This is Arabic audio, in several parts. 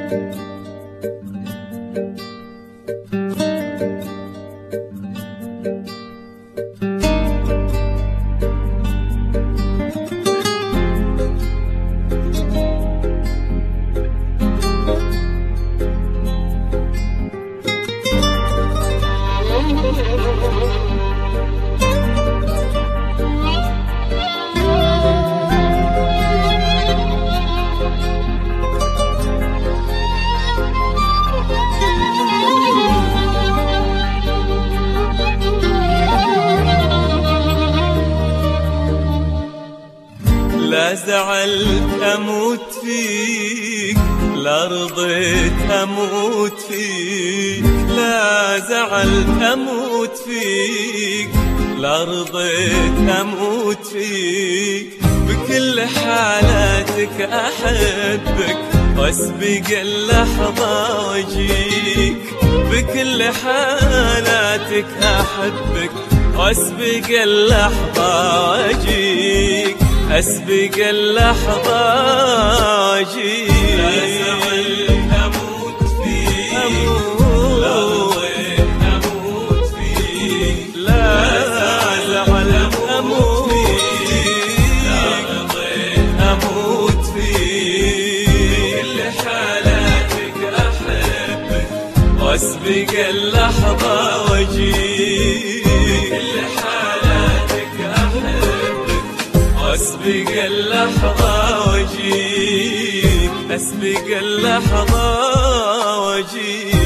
لا زعلت أموت فيك، لا رضيت أموت فيك، لا زعلت أموت فيك، لا رضيت أموت فيك. بكل حالاتك أحبك وأسبق اللحظة وأجيك، بكل حالاتك أحبك وأسبق اللحظة وأجيك، أسبق اللحظة وأجيك. لا زعلت أموت فيك، لا رضيت أموت فيك، لا زعلت أموت فيك، لا رضيت أموت فيك. بكل حالاتك أحبك وأسبق اللحظة وأجيك، بكل حالاتك أحبك وأسبق اللحظة وأجيك، أسبق اللحظة وأجيك.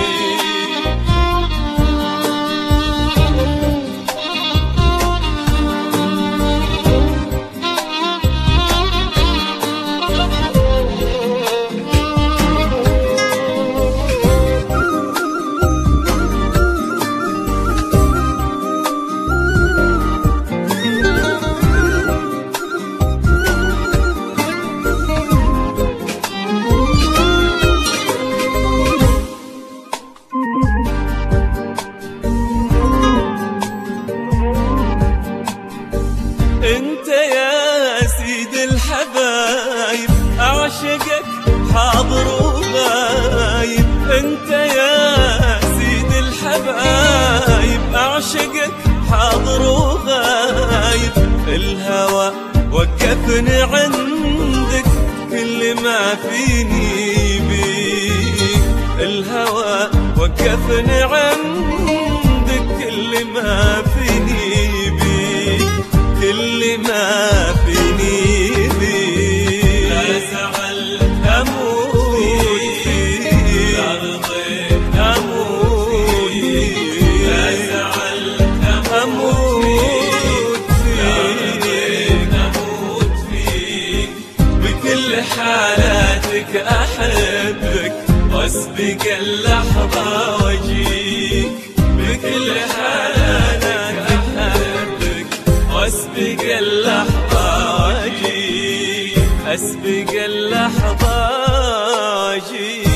انت يا سيد الحبايب اعشقك حاضر وغايب، انت يا سيد الحبايب اعشقك حاضر وغايب. الهوى وقفني عندك كل ما فيني بيك، الهوى وقفني عندك كل ما فيني بيك، كل ما فيني بيك. لا زعلت أموت فيك، لا رضيت أموت فيك، لا زعلت أموت فيك، لا رضيت أموت فيك. بكل حالاتك أحبك وأسبق اللحظة وأجيك، بكل حالاتك أحبك وأسبق اللحظة وأجيك، أسبق اللحظة وأجيك.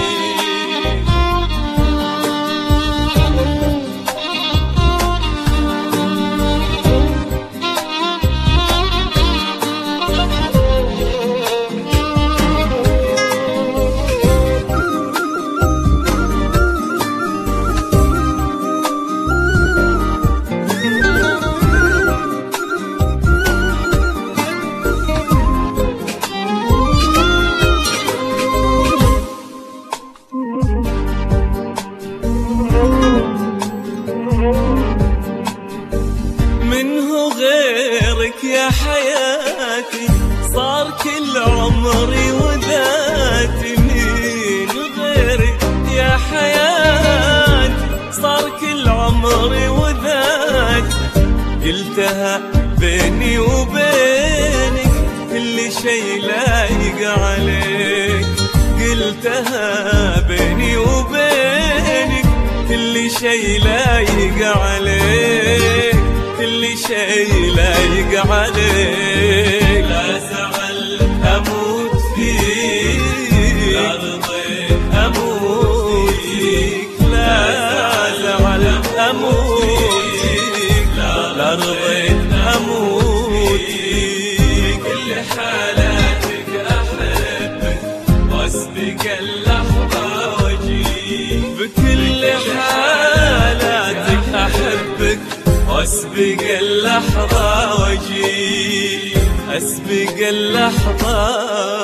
منه غيرك يا حياتي صار كل عمري وذاتي، من غيرك يا حياتي صار كل عمري وذاتي. قلتها بيني وبينك كل شي لايق عليك، قلتها بيني وبينك كل شي لايق عليك، كل شي لايق عليك. لا زعلت أموت فيك، لا رضيت أموت فيك، لا زعلت أموت فيك، لا رضيت أموت فيك. بكل حالاتك أحبك وأسبق أسبق اللحظة وأجي بكل حالاتك أحبك وأسبق اللحظة وأجي أسبق اللحظة